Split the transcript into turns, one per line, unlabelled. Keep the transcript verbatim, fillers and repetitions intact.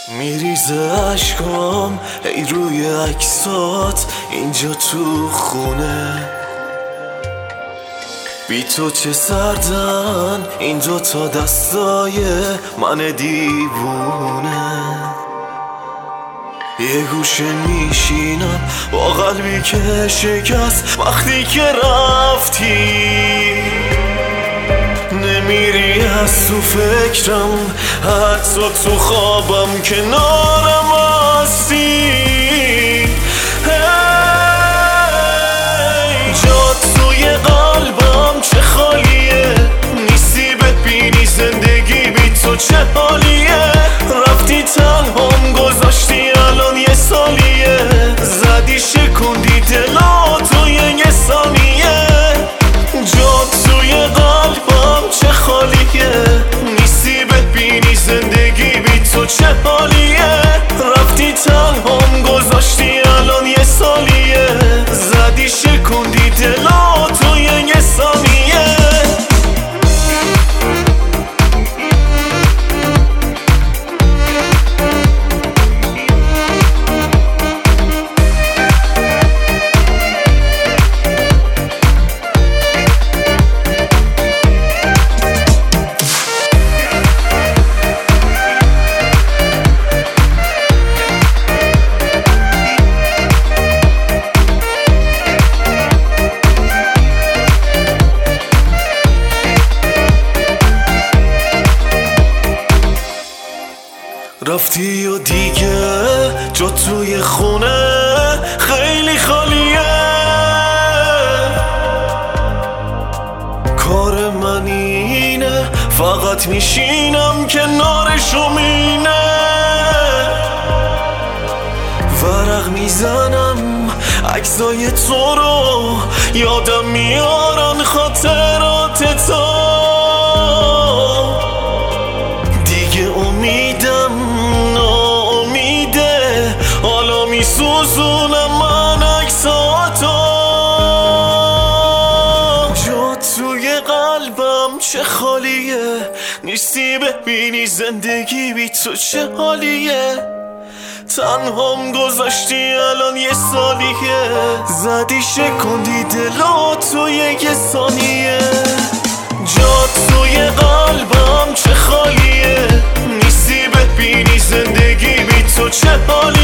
میریزه عشقام ای روی عکسات اینجا تو خونه، بی تو چه سردن این دو تا دستای من دیوونه. یه گوشه میشینم با قلبی که شکست وقتی که رفتی، نمیری از تو فکرم حتی تو خوابم کنارم هستی. جات توی قلبم چه خالیه، نیستی ببینی زندگی بی تو چه حالیه. رفتی تنهام گذاشتی الان یه سالیه، زدی شکوندی دلاتو یه ثانیه. جات توی قلبم چه خالیه، نیستی ببینی زندگی بی تو چه حالیه. رفتی تنهام گذاشتی الان یه سالیه، زدی شکوندی دلاتو یه ثانیه. رفتی و دیگه جا توی خونه خیلی خالیه. کار من اینه فقط میشینم کنارشو مینه، ورق میزنم عکسای تو رو یادم میارن خاطرات تو. دیگه امیدم ناامیده، حالا میسوزونم من عکساتو. جات توی قلبم چه خالیه، نیستی ببینی زندگی بی تو چه حالیه. تنهام گذاشتی الان یه سالیه، زدی شکوندی دلاتو یه ثانیه. جات توی قلبم چه خالیه، نیستی ببینی زندگی بی تو چه حالیه.